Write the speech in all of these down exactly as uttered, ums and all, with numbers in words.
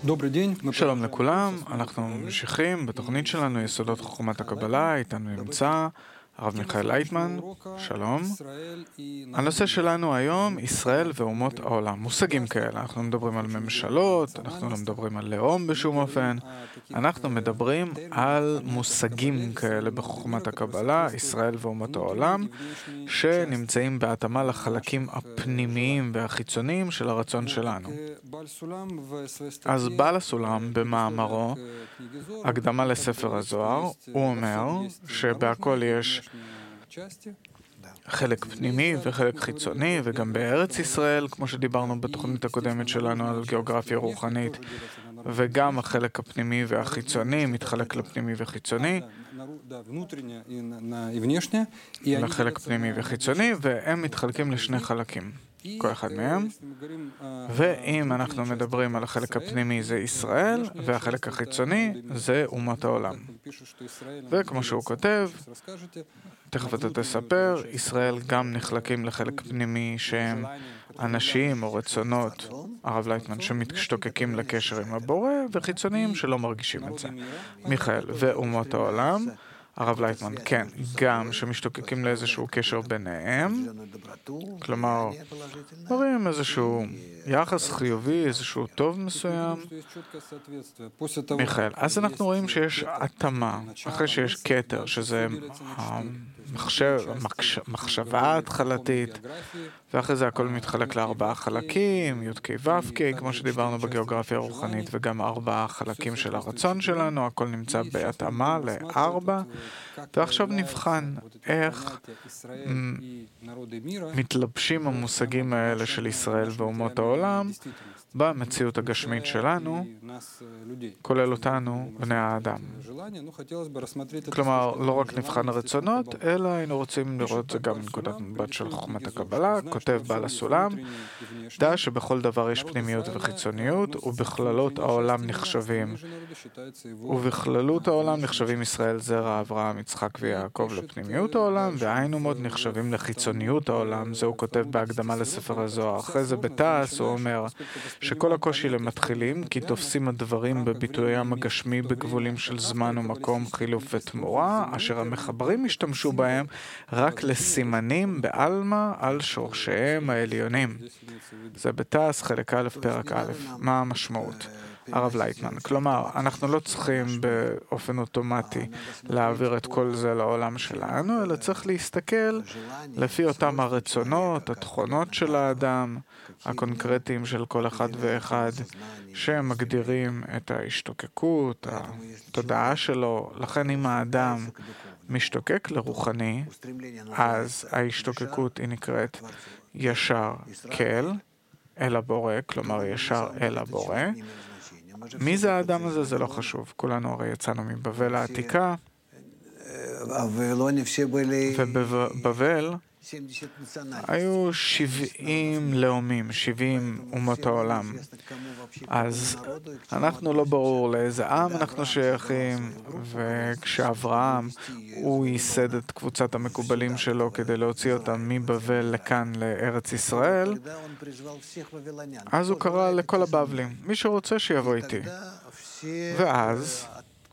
שלום לכולם, אנחנו ממשיכים בתוכנית שלנו יסודות חוכמת הקבלה, איתנו נמצא הרב מיכאל לייטמן, שלום. הנושא שלנו היום, ישראל ואומות העולם. מושגים כאלה, אנחנו מדברים על ממשלות, אנחנו לא מדברים על לאום בשום אופן, אנחנו מדברים על מושגים כאלה בחוכמת הקבלה, ישראל ואומות העולם, שנמצאים בהתאמה לחלקים הפנימיים והחיצוניים של הרצון שלנו. אז בעל הסולם במאמרו, הקדמה לספר הזוהר, הוא אומר שבהכל יש חלק פנימי וחלק חיצוני, וגם בארץ ישראל, כמו שדיברנו בתוכנית הקודמת שלנו על גיאוגרפיה רוחנית, וגם החלק הפנימי והחיצוני מתחלק לפנימי וחיצוני, לחלק פנימי וחיצוני, והם מתחלקים לשני חלקים, כל אחד מהם. ואם אנחנו מדברים על החלק הפנימי זה ישראל, והחלק החיצוני זה אומות העולם. וכמו שהוא כותב, תכף אתה תספר, ישראל גם נחלקים לחלק פנימי שהם אנשים או רצונות, הרב לייטמן, שמשתוקקים לקשר עם הבורא, וחיצוניים שלא מרגישים את זה. מיכאל, ואומות העולם, הרב לייטמן, כן, גם שמשתוקקים לאיזשהו קשר ביניהם, כלומר, מראים איזשהו יחס חיובי, איזשהו טוב מסוים. מיכאל, אז אנחנו רואים שיש התאמה, אחרי שיש כתר, שזה המחשב, מחשבה התחלתית, ואחרי זה הכל מתחלק לארבעה חלקים, י' כ' ו' כ', כמו שדיברנו בגיאוגרפיה הרוחנית, וגם ארבעה חלקים של הרצון שלנו, הכל נמצא בהתאמה לארבע, ועכשיו נבחן איך מתלבשים המושגים האלה של ישראל ואומות העולם במציאות הגשמית שלנו, כולל אותנו, בני האדם. כלומר, לא רק נבחן הרצונות, אלא היינו רוצים לראות זה גם מנקודת מבט של חוכמת הקבלה. כותב בעל הסולם, דע שבכל דבר יש פנימיות וחיצוניות, ובכללות העולם נחשבים. ובכללות העולם נחשבים ישראל, זרע, אברהם, יצחק ויעקב לפנימיות העולם, והיינו מאוד נחשבים לחיצוניות העולם. זה הוא כותב בהקדמה לספר הזוהר. אחרי זה בתעש הוא אומר שכל הקושי למתחילים, כי תופסים הדברים בביטויים הגשמי בגבולים של זמן ומקום, חילוף ותמורה, אשר המחברים השתמשו בהם רק לסימנים בעלמא על שורשיהם העליונים. זה בתעש חלק א' פרק א'. מה המשמעות? הרב לייטמן. כלומר, אנחנו לא צריכים באופן אוטומטי להעביר את כל זה לעולם שלנו, אלא צריך להסתכל לפי אותם הרצונות, התכונות של האדם, הקונקרטיים של כל אחד ואחד, שמגדירים את ההשתוקקות, התודעה שלו. לכן אם האדם משתוקק לרוחני, אז ההשתוקקות היא נקראת ישר כל אל הבורא, כלומר ישר אל הבורא. מי זה האדם הזה? זה לא חשוב. כולנו הרי יצאנו מבבל העתיקה, ובבבל היו שבעים לאומים, שבעים אומות העולם. אז אנחנו לא ברור לאיזה עם אנחנו שייכים, וכשאברהם הוא ייסד את קבוצת המקובלים שלו כדי להוציא אותם מבבל לכאן לארץ ישראל, אז הוא קרא לכל הבבלים, מי שרוצה שיבוא איתי. ואז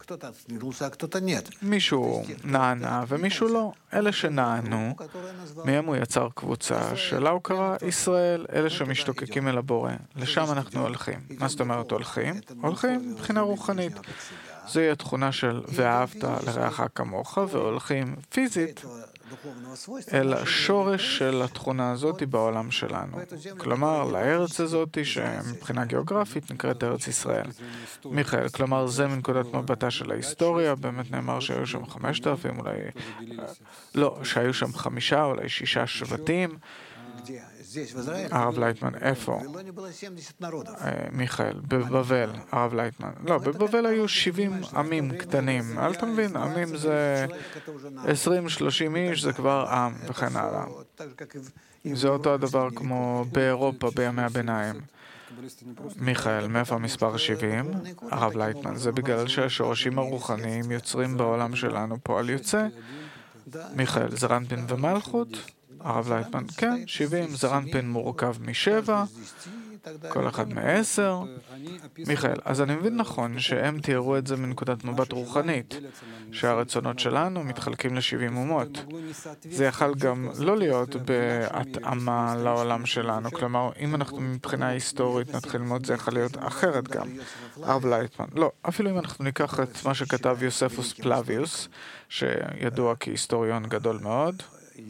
מישהו נענה ומישהו לא. אלה שנענו, מהם הוא יצר קבוצה שלה הוא קרא ישראל, אלה שמשתוקקים אל הבורא. לשם אנחנו הולכים. מה זאת אומרת הולכים? הולכים מבחינה רוחנית. זו היא התכונה של ואהבת לרעך כמוך, והולכים פיזית אל השורש של התכונה הזאת בעולם שלנו. כלומר, לארץ הזאת שמבחינה גיאוגרפית נקראת ארץ ישראל. מיכאל, כלומר, זה מנקודת מבטה של ההיסטוריה, באמת נאמר שהיו שם חמשת אלפים, אולי, לא, שהיו שם חמישה, אולי שישה שבטים. הרב לייטמן, איפה? מיכאל, בבבל, הרב לייטמן. לא, בבבל היו שבעים עמים קטנים. אל תבין, עמים זה עשרים שלושים איש, זה כבר עם, וכן הלאה. זה אותו הדבר כמו באירופה בימי הביניים. מיכאל, מאיפה המספר שבעים? הרב לייטמן, זה בגלל שהשורשים הרוחניים יוצרים בעולם שלנו פועל יוצא. מיכאל, זרנפין ומלכות? הרב לייטמן, כן, שבעים, זרנפין מורכב משבע, כל אחד מעשר. מיכאל, אז אני מבין נכון שהם תיארו את זה מנקודת מבט רוחנית, שהרצונות שלנו מתחלקים ל-שבעים אומות. זה יכל גם לא להיות בהתאמה לעולם שלנו, כלומר, אם אנחנו מבחינה היסטורית נתחיל ללמוד, זה יכול להיות אחרת גם. הרב לייטמן, לא, אפילו אם אנחנו ניקח את מה שכתב יוספוס פלביוס, שידוע כהיסטוריון גדול מאוד,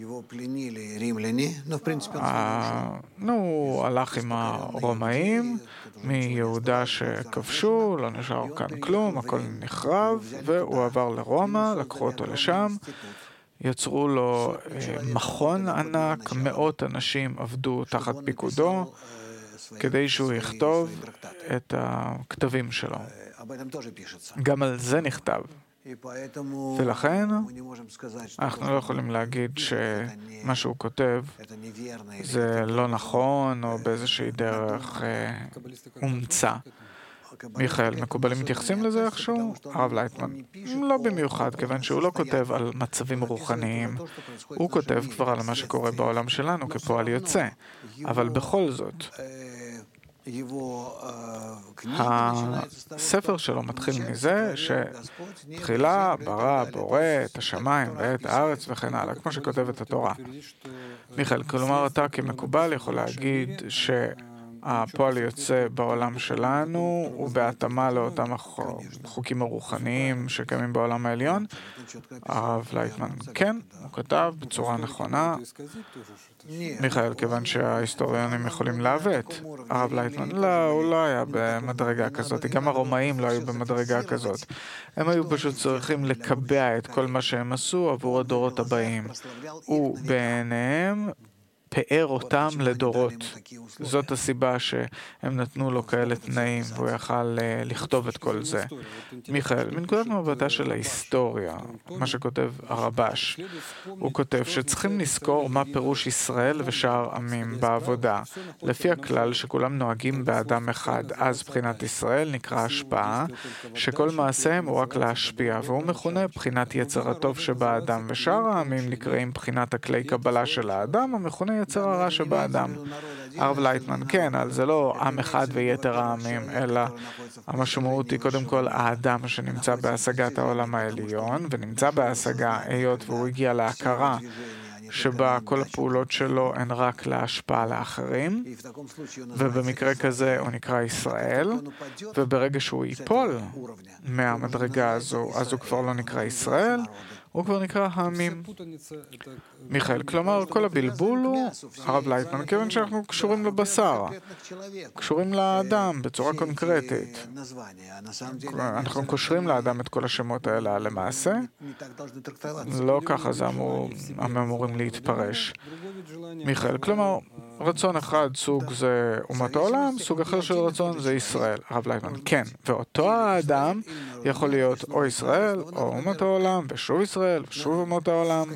נו, הוא הלך עם הרומאים מיהודה שכבשו, לא נשאר כאן כלום, הכל נחרב, והוא עבר לרומא, לקחו אותו לשם, יצרו לו מכון ענק, מאות אנשים עבדו תחת פיקודו, כדי שהוא יכתוב את הכתבים שלו. גם על זה נכתב. ולכן אנחנו לא יכולים להגיד שמה שהוא כותב זה לא נכון או באיזושהי דרך הומצא. מיכאל, מקובלים מתייחסים לזה איכשהו? הרב לייטמן, לא במיוחד, כיוון שהוא לא כותב על מצבים רוחניים, הוא כותב כבר על מה שקורה בעולם שלנו כפועל יוצא, אבל בכל זאת הספר שלו מתחיל מזה שתחילה ברא בורא את השמיים ואת הארץ וכן הלאה, כמו שכותבת התורה. מיכאל, כלומר אתה כמקובל יכול להגיד שהפועל יוצא בעולם שלנו הוא בהתאמה לאותם החוקים הרוחניים שקיימים בעולם העליון? הרב לייטמן, כן, הוא כתב בצורה נכונה. מיכאל, כיוון שההיסטוריונים יכולים לעוות. הרב לייטמן, לא, הוא לא היה במדרגה כזאת, גם הרומאים לא היו במדרגה כזאת. הם היו פשוט צריכים לקבע את כל מה שהם עשו עבור הדורות הבאים. ובעיניהם פאר אותם לדורות. זאת הסיבה שהם נתנו לו כאלה תנאים, והוא יכל לכתוב את כל זה. מיכאל, מנקודת מבטה של ההיסטוריה, מה שכותב הרבש, הוא כותב שצריכים לזכור מה פירוש ישראל ושאר עמים בעבודה. לפי הכלל שכולם נוהגים באדם אחד, אז בחינת ישראל נקרא השפעה, שכל מעשיהם הוא רק להשפיע, והוא מכונה בחינת יצר הטוב שבאדם, ושאר העמים נקראים בחינת הכלי קבלה של האדם, המכונה יצר הרע שבאדם. הרב לייטמן, כן, אבל זה לא עם אחד ויתר העמים, אלא המשמעות היא קודם כל האדם שנמצא בהשגת העולם העליון, ונמצא בהשגה היות והוא הגיע להכרה שבה כל הפעולות שלו הן רק להשפעה לאחרים, ובמקרה כזה הוא נקרא ישראל, וברגע שהוא ייפול מהמדרגה הזו, אז הוא כבר לא נקרא ישראל, הוא כבר נקרא העמים. מיכאל, כלומר, כל הבלבול הוא, הרב לייטמן, כיוון שאנחנו קשורים לבשר, קשורים לאדם בצורה קונקרטית. אנחנו קושרים לאדם את כל השמות האלה למעשה, לא ככה זה אמור, אמורים להתפרש. מיכאל, כלומר, רצון אחד, סוג זה אומת העולם, סוג אחר של רצון זה ישראל. הרב לייטמן, כן, ואותו האדם יכול להיות או ישראל, או אומת העולם, ושוב ישראל, ושוב אומות העולם.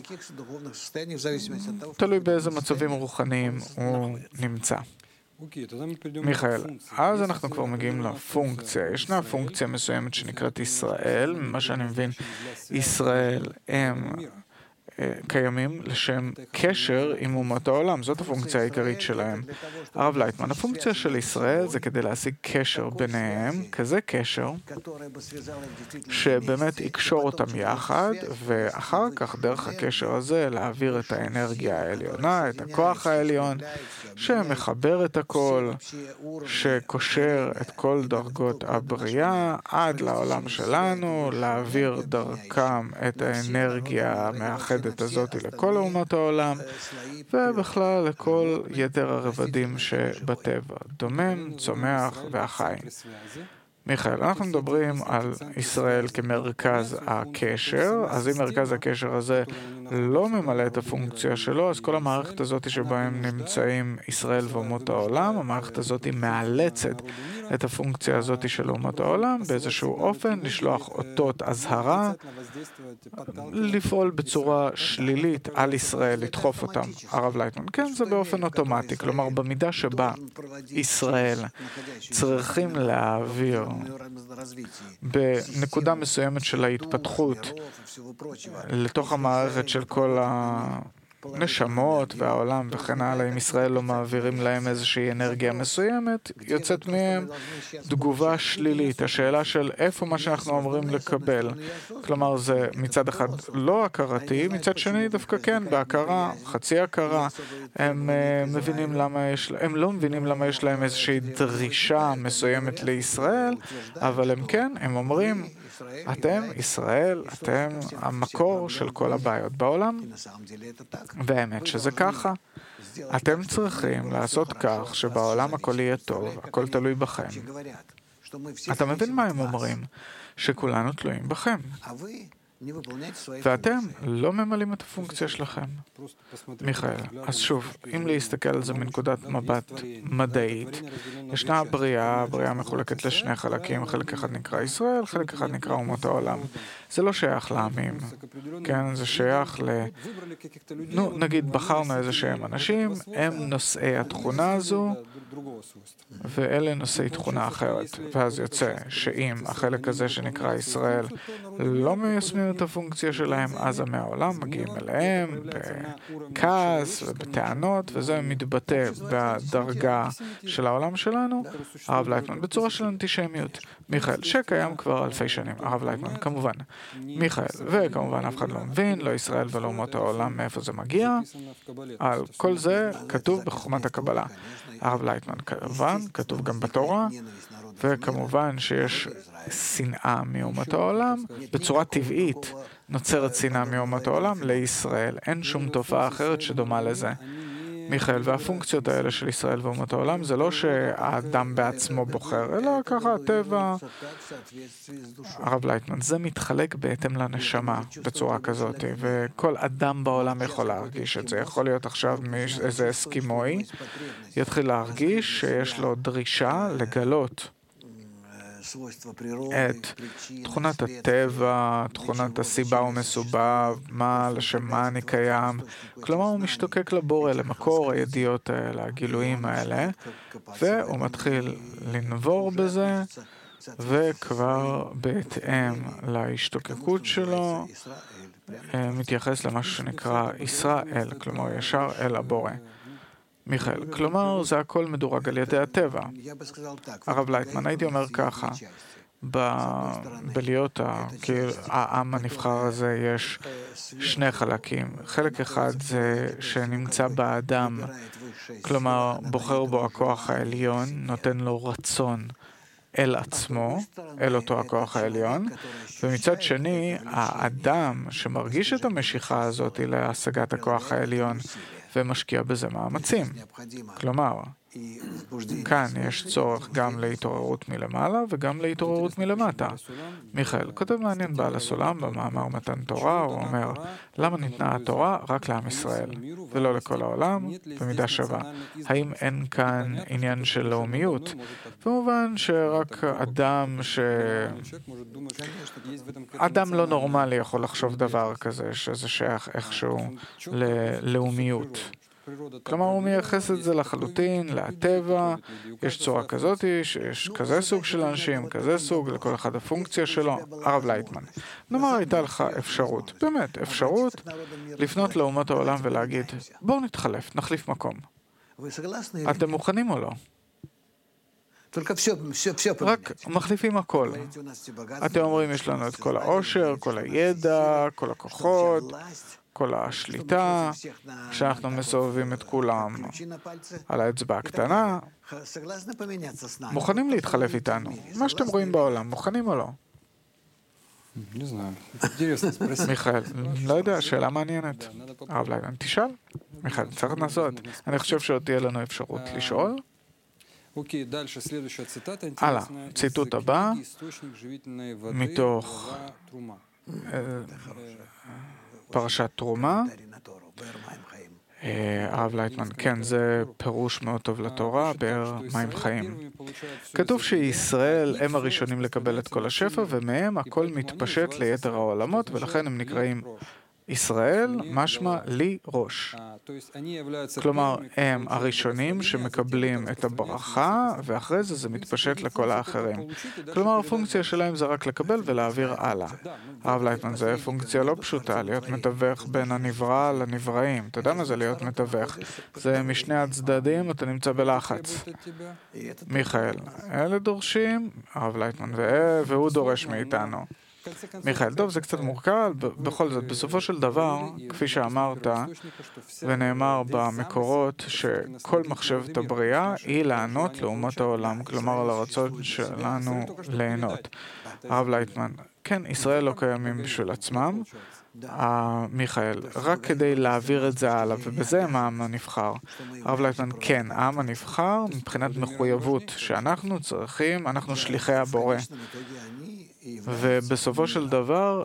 תלוי באיזה מצבים רוחניים הוא נמצא. מיכאל, אז אנחנו כבר מגיעים לפונקציה. ישנה פונקציה מסוימת שנקראת ישראל, ממה שאני מבין, ישראל הם קיימים לשם קשר עם אומות העולם. זאת הפונקציה העיקרית שלהם. הרב לייטמן, הפונקציה של ישראל זה כדי להשיג קשר ביניהם, כזה קשר שבאמת יקשור אותם יחד, ואחר כך דרך הקשר הזה להעביר את האנרגיה העליונה, את הכוח העליון, שמחבר את הכל, שקושר את כל דרגות הבריאה עד לעולם שלנו, להעביר דרכם את האנרגיה המאחדת הזאת לכל אומות העולם, ובכלל לכל יתר הרבדים שבטבע, דומם, צומח והחיים. מיכאל, אנחנו מדברים על ישראל כמרכז הקשר, אז אם מרכז הקשר הזה לא ממלא את הפונקציה שלו, אז כל המערכת הזאת שבהם נמצאים ישראל ואומות העולם, המערכת הזאת מאלצת את הפונקציה הזאת של אומות העולם באיזשהו אופן, לשלוח אותות אזהרה, לפעול בצורה שלילית על ישראל, לדחוף אותם. הרב לייטמן, כן, זה באופן אוטומטי, כלומר במידה שבה ישראל צריכים להעביר בנקודה מסוימת של ההתפתחות לתוך המערכת של כל הנשמות והעולם וכן הלאה, אם ישראל לא מעבירים להם איזושהי אנרגיה מסוימת, יוצאת מהם תגובה שלילית. השאלה של איפה מה שאנחנו אמורים לקבל. כלומר, זה מצד אחד לא הכרתי, מצד שני דווקא כן, בהכרה, חצי הכרה, הם uh, מבינים למה יש, הם לא מבינים למה יש להם איזושהי דרישה מסוימת לישראל, אבל הם כן, הם אומרים, אתם, ישראל, אתם המקור של כל הבעיות בעולם, והאמת שזה ככה. אתם צריכים לעשות כך שבעולם הכל יהיה טוב, הכל תלוי בכם. אתה מבין מה הם אומרים? שכולנו תלויים בכם. ואתם לא ממלאים את הפונקציה שלכם. מיכאל, אז שוב, אם להסתכל על זה מנקודת מבט מדעית, ישנה הבריאה, הבריאה מחולקת לשני חלקים, חלק אחד נקרא ישראל, חלק אחד נקרא אומות העולם. זה לא שייך לעמים, כן, זה שייך ל... נו, נגיד, בחרנו איזה שהם אנשים, הם נושאי התכונה הזו, ואלה נושאי תכונה אחרת. ואז יוצא שאם החלק הזה שנקרא ישראל לא מיישמים את הפונקציה שלהם, אז עמי העולם מגיעים אליהם בכעס ובטענות, וזה מתבטא בדרגה של העולם שלנו. הרב לייטמן, בצורה של אנטישמיות. מיכאל, שקיים כבר אלפי שנים. הרב לייטמן, כמובן. מיכאל, וכמובן אף אחד לא מבין, לא ישראל ולא אומות העולם, מאיפה זה מגיע. על כל זה כתוב בחוכמת הקבלה. הרב לייטמן, כמובן, כתוב גם בתורה, וכמובן שיש שנאה מאומות העולם, בצורה טבעית נוצרת שנאה מאומות העולם לישראל. אין שום תופעה אחרת שדומה לזה. מיכאל, והפונקציות האלה של ישראל ואומות העולם, זה לא שהאדם בעצמו בוחר, אלא ככה הטבע. הרב לייטמן, זה מתחלק בהתאם לנשמה בצורה כזאת, וכל אדם בעולם יכול להרגיש את זה. יכול להיות עכשיו איזה אסקימוי, יתחיל להרגיש שיש לו דרישה לגלות את תכונת הטבע, תכונת הסיבה ומסובב, מה, לשם מה אני קיים. כלומר, הוא משתוקק לבורא, למקור הידיעות האלה, הגילויים האלה, והוא מתחיל לנבור בזה, וכבר בהתאם להשתוקקות שלו, מתייחס למשהו שנקרא ישראל, כלומר, ישר אל הבורא. מיכאל, כלומר, זה הכל מדורג על ידי הטבע. הרב לייטמן, הייתי אומר ככה, בלהיות העם הנבחר הזה יש שני חלקים. חלק אחד זה שנמצא באדם, כלומר, בוחר בו הכוח העליון, נותן לו רצון אל עצמו, אל אותו הכוח העליון, ומצד שני, האדם שמרגיש את המשיכה הזאת להשגת הכוח העליון, ומשקיע בזה מאמצים. כלומר, כאן יש צורך גם להתעוררות מלמעלה וגם להתעוררות מלמטה. מיכאל, כותב מעניין בעל הסולם במאמר מתן תורה, הוא אומר, למה ניתנה התורה רק לעם ישראל, ולא לכל העולם, במידה שווה? האם אין כאן עניין של לאומיות? במובן שרק אדם ש... אדם לא נורמלי יכול לחשוב דבר כזה, שזה שייך איכשהו ללאומיות. כלומר, הוא מייחס את זה לחלוטין, לטבע, יש צורה כזאת, שיש כזה סוג של אנשים, כזה סוג, לכל אחד הפונקציה שלו. הרב לייטמן, נאמר, הייתה לך אפשרות, באמת, אפשרות, לפנות לאומות העולם ולהגיד, בואו נתחלף, נחליף מקום. אתם מוכנים או לא? רק מחליפים הכל. אתם אומרים, יש לנו את כל העושר, כל הידע, כל הכוחות, כל השליטה, כשאנחנו מסובבים את כולם על האצבע הקטנה, מוכנים להתחלף איתנו. מה שאתם רואים בעולם, מוכנים או לא? מיכאל, לא יודע, שאלה מעניינת. הרב לייטמן, תשאל. מיכאל, צריך לנסות. אני חושב שעוד תהיה לנו אפשרות לשאול. הלאה, ציטוט הבא, מתוך פרשת תרומה. הרב לייטמן, כן, זה פירוש מאוד טוב לתורה, באר מים חיים. כתוב שישראל הם הראשונים לקבל את כל השפע, ומהם הכל מתפשט ליתר העולמות, ולכן הם נקראים ישראל משמע לי ראש. כלומר, הם הראשונים שמקבלים את הברכה, ואחרי זה זה מתפשט לכל האחרים. כלומר, הפונקציה שלהם זה רק לקבל ולהעביר הלאה. הרב לייטמן, זה פונקציה לא פשוטה, להיות מתווך בין הנברא לנבראים. אתה יודע מה זה להיות מתווך? זה משני הצדדים, אתה נמצא בלחץ. מיכאל, אלה דורשים, הרב לייטמן, והוא דורש מאיתנו. מיכאל, טוב, זה קצת מורכב, בכל זאת, בסופו של דבר, כפי שאמרת, ונאמר במקורות שכל מחשבת הבריאה היא לענות לאומת העולם, כלומר לרצון שלנו ליהנות. הרב לייטמן, כן, ישראל לא קיימים בשביל עצמם, מיכאל, רק כדי להעביר את זה הלאה, ובזה הם העם הנבחר. הרב לייטמן, כן, העם הנבחר מבחינת מחויבות שאנחנו צריכים, אנחנו שליחי הבורא. ובסופו של דבר,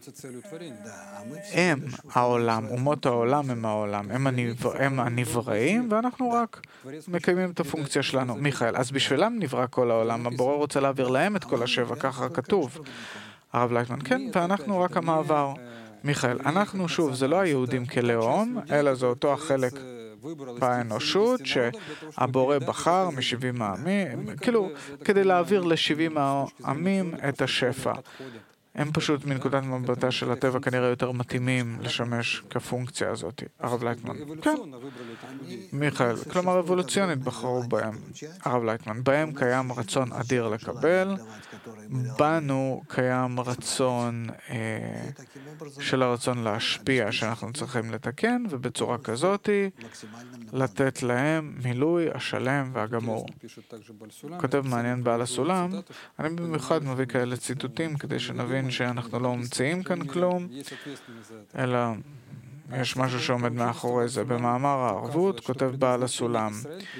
הם העולם, אומות העולם הם העולם, הם, הנבר, הם הנבראים, ואנחנו רק מקיימים את הפונקציה שלנו. מיכאל, אז בשבילם נברא כל העולם, הבורא רוצה להעביר להם את כל השבע, ככה כתוב. הרב לייטמן, כן, ואנחנו רק המעבר. מיכאל, אנחנו שוב, זה לא היהודים כלאום, אלא זה אותו החלק באנושות שהבורא בחר משבעים העמים, כאילו, כדי להעביר לשבעים העמים את השפע. הם פשוט מנקודת מבטה של הטבע כנראה יותר מתאימים לשמש כפונקציה הזאת. הרב לייטמן, כן. מיכאל, כלומר אבולוציונית בחרו בהם. הרב לייטמן, בהם קיים רצון אדיר לקבל, בנו קיים רצון אה, של הרצון להשפיע שאנחנו צריכים לתקן, ובצורה כזאת לתת להם מילוי השלם והגמור. כותב מעניין בעל הסולם, אני במיוחד מביא כאלה ציטוטים כדי שנבין שאנחנו לא ממציאים כאן כלום, אלא יש משהו שעומד מאחורי זה. במאמר הערבות כותב בעל הסולם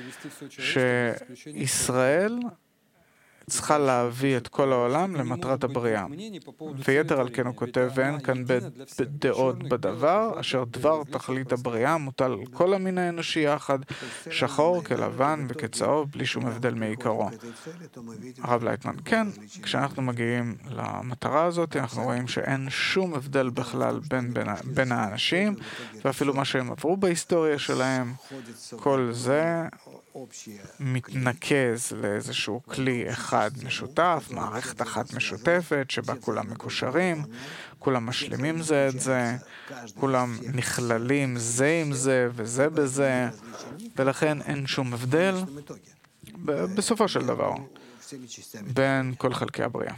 שישראל צריכה להביא את כל העולם למטרת הבריאה. ויתר על כן הוא כותב, ואין כאן דעות בדבר, אשר דבר תכלית הבריאה מוטל על כל המין האנושי יחד, שחור כלבן וכצהוב, בלי שום הבדל מעיקרו. הרב לייטמן, כן, כשאנחנו מגיעים למטרה הזאת, אנחנו רואים שאין שום הבדל בכלל בין, בין, בין האנשים, ואפילו מה שהם עברו בהיסטוריה שלהם, כל זה מתנקז לאיזשהו כלי אחד משותף, מערכת אחת משותפת, שבה כולם מקושרים, כולם משלימים זה את זה, כולם נכללים זה עם זה וזה בזה, ולכן אין שום הבדל בסופו של דבר בין כל חלקי הבריאה.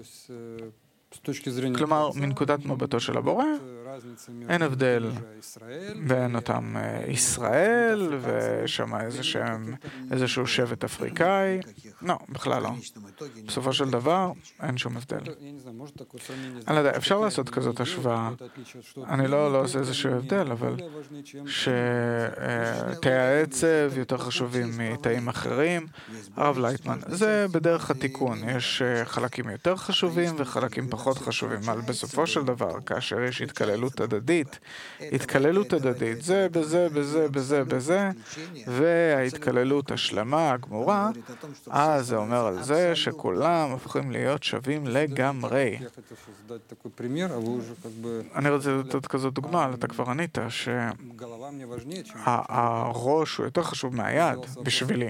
כלומר, מנקודת מבטו של הבורא, אין הבדל בין אותם ישראל ושם איזשהו שבט אפריקאי. לא, בכלל לא. בסופו של דבר, אין שום הבדל. אני לא יודע, אפשר לעשות כזאת השוואה. אני לא, לא עושה איזשהו הבדל, אבל שתאי העצב יותר חשובים מתאים אחרים. הרב לייטמן, זה בדרך התיקון. יש חלקים יותר חשובים וחלקים פחות חשובים. אבל בסופו של דבר, כאשר יש התקללות הדדית, התקללות הדדית, זה בזה, בזה, בזה, בזה, וההתקללות השלמה, הגמורה, אז זה אומר על זה שכולם הופכים להיות שווים לגמרי. אני רוצה לתת כזאת דוגמה, אתה כבר ענית, שהראש הוא יותר חשוב מהיד בשבילי.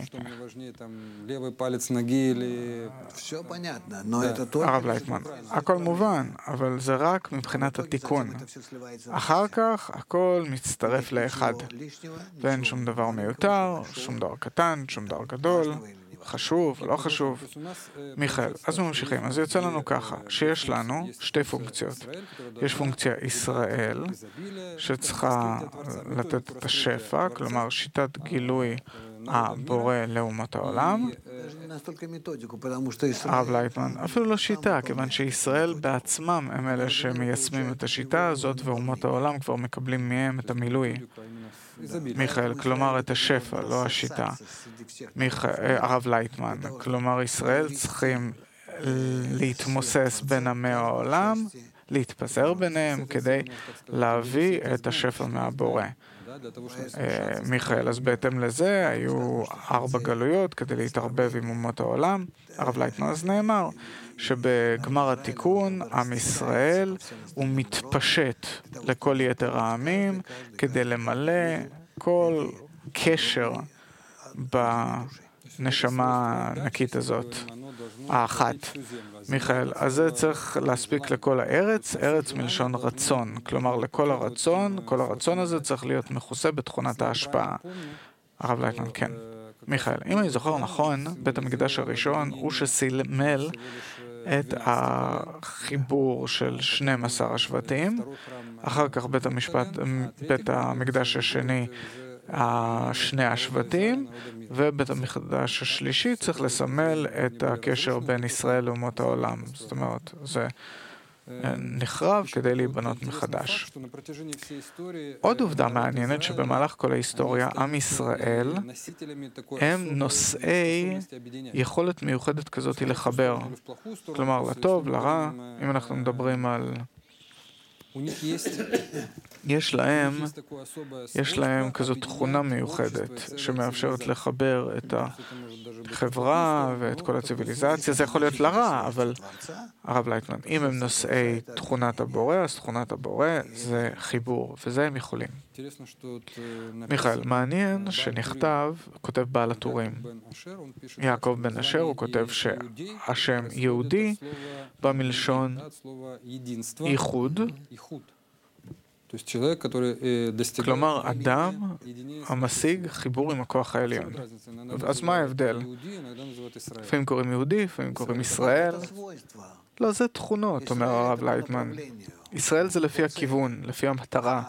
הרב לייטמן, הכל מובן, אבל זה רק מבחינת התיקון. אחר כך הכל מצטרף לאחד. ואין שום דבר מיותר, שום דבר קטן, שום דבר גדול, חשוב, לא חשוב. מיכאל, אז ממשיכים. אז יוצא לנו ככה, שיש לנו שתי פונקציות. יש פונקציה ישראל, שצריכה לתת את השפע, כלומר שיטת גילוי הבורא לאומת העולם. הרב לייטמן, אפילו לא שיטה, כיוון שישראל בעצמם הם אלה שמיישמים את השיטה הזאת, ואומות העולם כבר מקבלים מהם את המילוי. מיכאל, כלומר את השפע, לא השיטה. הרב לייטמן, כלומר ישראל צריכים להתמוסס בין עמי העולם, להתפזר ביניהם כדי להביא את השפע מהבורא. מיכאל, אז בהתאם לזה היו ארבע גלויות כדי להתערבב עם אומות העולם. הרב לייטמן, אז נאמר שבגמר התיקון עם ישראל הוא מתפשט לכל יתר העמים כדי למלא כל קשר בנשמה הענקית הזאת, האחת. מיכאל, אז זה צריך להספיק לכל הארץ, ארץ מלשון רצון, כלומר לכל הרצון, כל הרצון הזה צריך להיות מכוסה בתכונת ההשפעה. הרב לייטמן, כן. מיכאל, אם אני זוכר נכון, בית המקדש הראשון הוא שסימל את החיבור של שנים עשר השבטים, אחר כך בית המשפט, בית המקדש השני, שני השבטים, ובית המקדש השלישי צריך לסמל את הקשר בין ישראל לאומות העולם. זאת אומרת, זה נחרב כדי להיבנות מחדש. עוד עובדה מעניינת שבמהלך כל ההיסטוריה, עם ישראל הם נושאי יכולת מיוחדת כזאת לחבר. כלומר, לטוב, לרע, אם אנחנו מדברים על... יש להם, יש להם כזאת תכונה מיוחדת שמאפשרת לחבר את החברה ואת כל הציביליזציה. זה יכול להיות לרע, אבל הרב לייטמן, אם הם נושאי תכונת הבורא, אז תכונת הבורא זה חיבור, וזה הם יכולים. מיכאל, מעניין שנכתב, כותב בעל הטורים, יעקב בן אשר, הוא כותב שהשם יהודי בא מלשון ייחוד, כלומר, אדם המשיג חיבור עם הכוח העליון. אז מה ההבדל? לפעמים קוראים יהודי, לפעמים קוראים ישראל. לא, זה תכונות, אומר הרב לייטמן. ישראל זה לפי הכיוון, לפי המטרה.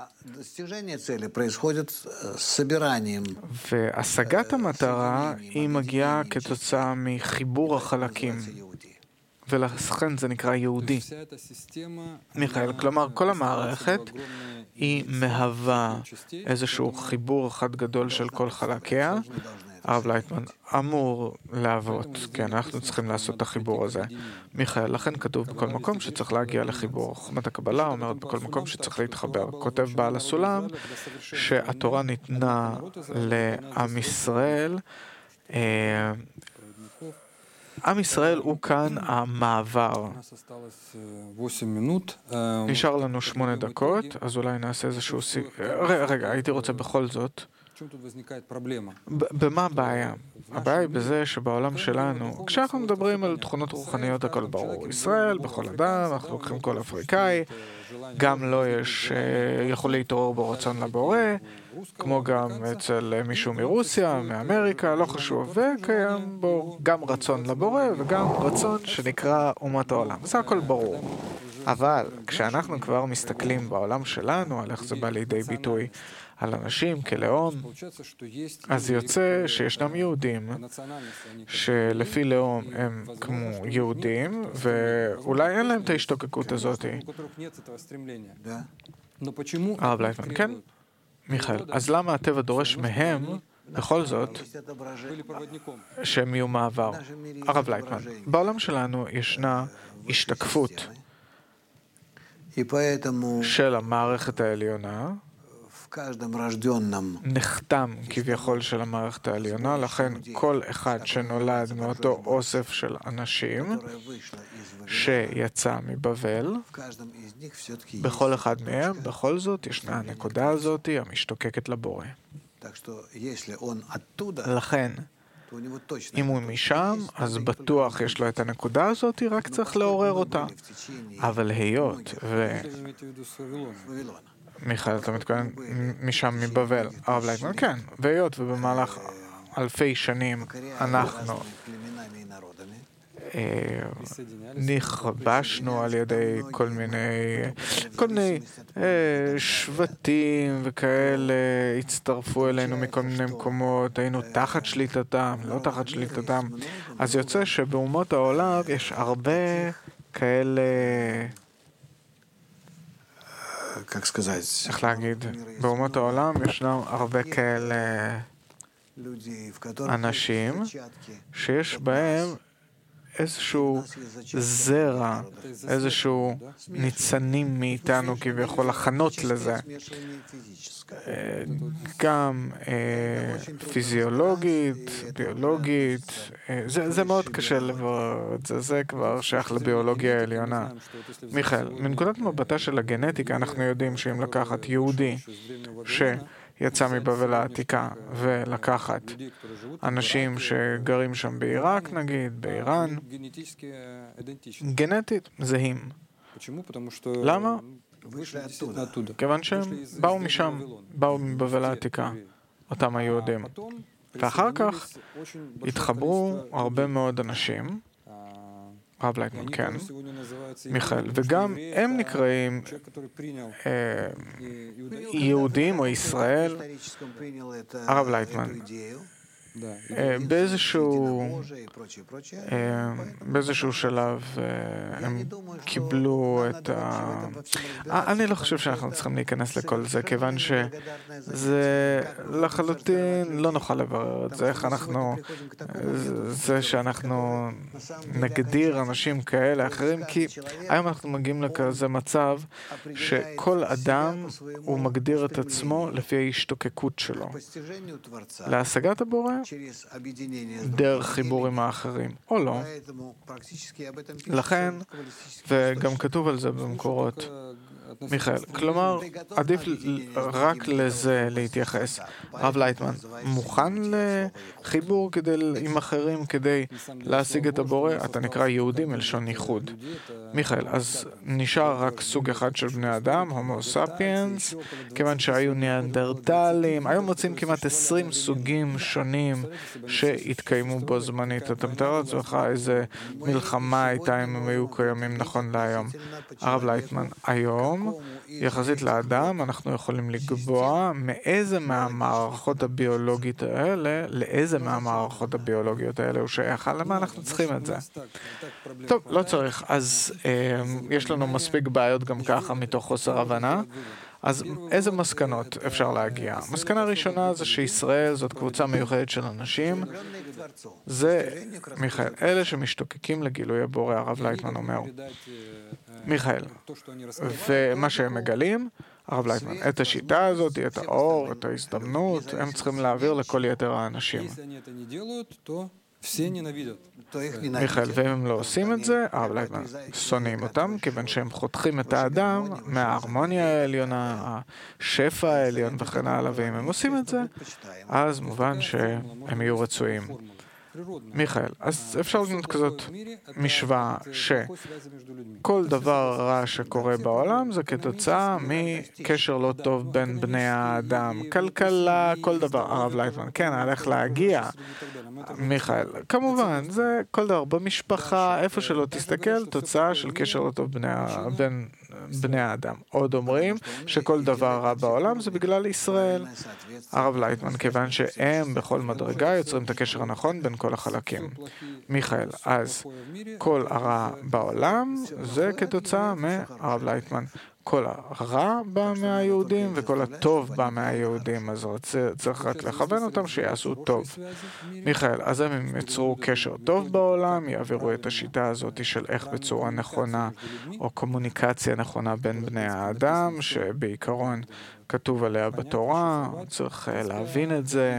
והשגת המטרה היא מגיעה כתוצאה מחיבור החלקים. ולכן זה נקרא יהודי. מיכאל, כלומר, כל המערכת היא מהווה איזשהו חיבור אחד גדול של כל חלקיה. הרב לייטמן אמור להוות, כן, אנחנו צריכים לעשות את החיבור הזה. מיכאל, לכן כתוב בכל מקום שצריך להגיע לחיבור. חוכמת הקבלה אומרת בכל מקום שצריך להתחבר. כותב בעל הסולם שהתורה ניתנה לעם ישראל, עם ישראל הוא כאן המעבר. נשאר לנו שמונה דקות, אז אולי נעשה איזשהו... רגע, הייתי רוצה בכל זאת. במה הבעיה? הבעיה היא בזה שבעולם שלנו, כשאנחנו מדברים על תכונות רוחניות הכל ברור. ישראל, בכל אדם, אנחנו לוקחים כל אפריקאי, גם לא יש, יכול להתעורר בו רצון לבורא, כמו גם אצל מישהו מרוסיה, מאמריקה, לא חשוב, וקיים בו גם רצון לבורא וגם רצון שנקרא אומת העולם. זה הכל ברור. אבל כשאנחנו כבר מסתכלים בעולם שלנו, על איך זה בא לידי ביטוי על אנשים כלאום, אז יוצא שישנם יהודים שלפי לאום הם כמו יהודים, ואולי אין להם את ההשתוקקות הזאת. הרב לייטמן, כן? מיכאל, אז למה הטבע דורש מהם, בכל זאת, שהם יהיו מעבר? הרב לייטמן, בעולם שלנו ישנה השתקפות של המערכת העליונה, נחתם כביכול של המערכת העליונה, לכן כל אחד שנולד מאותו אוסף של אנשים שיצא מבבל, בכל אחד מהם, בכל זאת, ישנה הנקודה הזאת המשתוקקת לבורא. לכן, אם הוא משם, אז בטוח יש לו את הנקודה הזאת, רק צריך לעורר אותה. אבל היות ו... מיכאל, אתה מתכוון משם מבבל. הרב לייטמן, כן. והיות ובמהלך אלפי שנים אנחנו נכבשנו על ידי כל מיני כל מיני שבטים וכאלה, הצטרפו אלינו מכל מיני מקומות, היינו תחת שליטתם, לא תחת שליטתם. אז יוצא שבאומות העולם יש הרבה כאלה, איך להגיד, באומות העולם ישנם הרבה כאלה אנשים שיש בהם איזשהו זרע, איזשהו ניצנים מאיתנו כביכול הכנות לזה. גם פיזיולוגית, ביולוגית, זה, זה מאוד קשה לברר את זה, זה כבר שייך לביולוגיה העליונה. מיכאל, מנקודת מבטה של הגנטיקה אנחנו יודעים שאם לקחת יהודי שיצא מבבל העתיקה ולקחת אנשים שגרים שם בעיראק נגיד, באיראן, גנטית זהים. למה? כיוון שהם באו משם, באו מבבל העתיקה, אותם היהודים. ואחר כך התחברו הרבה מאוד אנשים, הרב לייטמן, כן, מיכאל, וגם הם נקראים אה, יהודים או ישראל, הרב לייטמן. באיזשהו, באיזשהו שלב הם קיבלו את ה... אני לא חושב שאנחנו צריכים להיכנס לכל זה, כיוון שזה לחלוטין לא נוכל לברר את זה, איך אנחנו, זה שאנחנו נגדיר אנשים כאלה אחרים, כי היום אנחנו מגיעים לכזה מצב שכל אדם הוא מגדיר את עצמו לפי ההשתוקקות שלו. להשגת הבורא דרך חיבורים האחרים, או לא. לכן, וגם כתוב על זה במקורות, מיכאל, כלומר, עדיף רק לזה להתייחס. הרב לייטמן, מוכן לחיבור כדי, עם אחרים כדי להשיג את הבורא? אתה נקרא יהודי מלשון ייחוד. מיכאל, אז נשאר רק סוג אחד של בני אדם, הומו ספיאנס, כיוון שהיו ניאנדרטלים, היום מוצאים כמעט עשרים סוגים שונים שהתקיימו בו זמנית. אתה מתאר לעצמך איזה מלחמה הייתה אם הם היו קיימים נכון להיום. הרב לייטמן, היום, יחסית לאדם, אנחנו יכולים לקבוע מאיזה מהמערכות הביולוגיות האלה, לאיזה מהמערכות הביולוגיות האלה הוא שייך. למה אנחנו צריכים את זה? טוב, לא צריך. אז אה, יש לנו מספיק בעיות גם ככה מתוך חוסר הבנה. אז איזה מסקנות אפשר להגיע? מסקנה ראשונה זה שישראל זאת קבוצה מיוחדת של אנשים. זה, מיכאל, אלה שמשתוקקים לגילוי הבורא, הרב לייטמן אומר. מיכאל, ומה שהם מגלים, הרב לייטמן, את השיטה הזאת, את האור, את ההזדמנות, הם צריכים להעביר לכל יתר האנשים. מיכאל, ואם הם לא עושים את זה, הרב לייטמן, שונאים אותם, כיוון שהם חותכים את האדם מההרמוניה העליונה, השפע העליון וכן הלאה, ואם הם עושים את זה, אז מובן שהם יהיו רצויים. מיכאל, אז אפשר לבנות כזאת משוואה שכל דבר רע שקורה בעולם זה כתוצאה מקשר לא טוב בין בני האדם, כלכלה, כל דבר. הרב לייטמן, כן, הלך להגיע. מיכאל, כמובן, זה כל דבר במשפחה, איפה שלא תסתכל, תוצאה של קשר לא טוב בני, בין בני האדם. עוד אומרים שכל דבר רע בעולם זה בגלל ישראל. הרב לייטמן, כיוון שהם בכל מדרגה יוצרים את הקשר הנכון בין כל החלקים. מיכאל, אז כל הרע בעולם זה כתוצאה מהרב לייטמן. כל הרע בא מהיהודים וכל הטוב בא מהיהודים, אז צריך רק לכוון אותם שיעשו טוב. מיכאל, אז הם יצרו קשר טוב בעולם, יעבירו את השיטה הזאת של איך בצורה נכונה או קומוניקציה נכונה בין בני האדם, שבעיקרון כתוב עליה בתורה, צריך להבין את זה.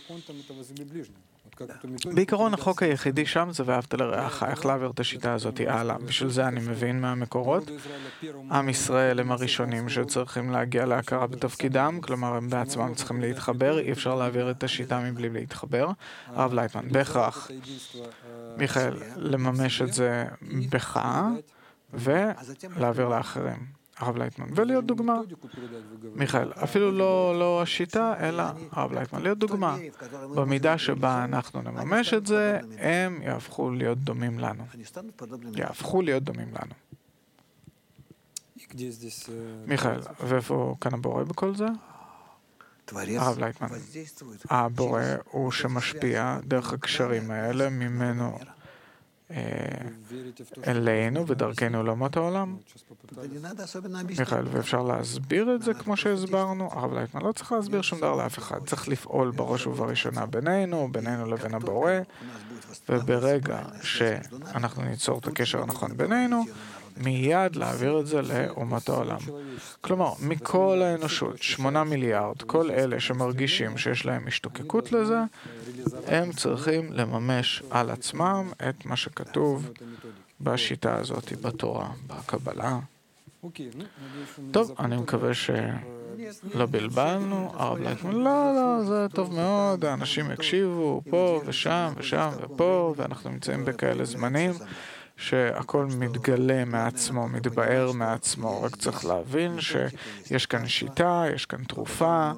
בעיקרון החוק היחידי שם זה ואהבת לרעך, איך להעביר את השיטה הזאת הלאה. בשביל זה אני מבין מהמקורות. עם ישראל הם הראשונים שצריכים להגיע להכרה בתפקידם, כלומר הם בעצמם צריכים להתחבר, אי אפשר להעביר את השיטה מבלי להתחבר. הרב לייטמן, בהכרח, מיכאל, לממש את זה בך ולהעביר לאחרים. הרב לייטמן, ולהיות דוגמה. מיכאל, אפילו לא, לא השיטה, אלא הרב לייטמן, להיות דוגמה. במידה שבה אנחנו נממש את זה, הם יהפכו להיות דומים לנו. יהפכו להיות דומים לנו. מיכאל, ואיפה כאן הבורא בכל זה? הרב לייטמן, הבורא הוא שמשפיע דרך הקשרים האלה ממנו אלינו ודרכנו לאומות העולם. מיכאל, ואפשר להסביר את זה כמו שהסברנו? הרב לייטמן לא צריך להסביר שום דבר לאף אחד. צריך לפעול בראש ובראשונה בינינו, בינינו לבין הבורא, וברגע שאנחנו ניצור את הקשר הנכון בינינו, מיד להעביר את זה לאומות העולם. כלומר, מכל האנושות, שמונה מיליארד, כל אלה שמרגישים שיש להם השתוקקות לזה, הם צריכים לממש על עצמם את מה שכתוב בשיטה הזאת, בתורה, בקבלה. טוב, אני מקווה שלא בלבלנו. הרב לייטמן, לא, לא, זה טוב מאוד, האנשים יקשיבו פה ושם ושם ופה, ואנחנו נמצאים בכאלה זמנים שהכל מתגלה מעצמו, מתבאר מעצמו. רק צריך להבין שיש כאן שיטה, יש כאן תרופה,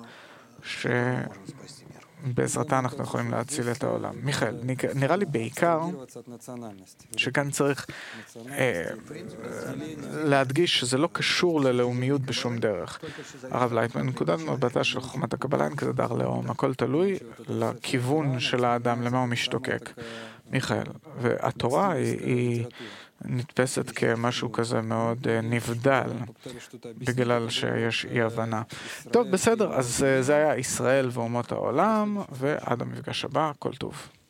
שבעזרתה אנחנו יכולים להציל את העולם. מיכאל, נראה לי בעיקר שכאן צריך אה, להדגיש שזה לא קשור ללאומיות בשום דרך. הרב לייטמן, נקודת מבטה של חוכמת הקבלה אין כזה דר לאום, הכל תלוי לכיוון של האדם, למה הוא משתוקק. מיכאל, והתורה היא, היא נתפסת כמשהו כזה מאוד נבדל, בגלל שיש אי הבנה. טוב, בסדר, אז זה היה ישראל ואומות העולם, ועד המפגש הבא, כל טוב.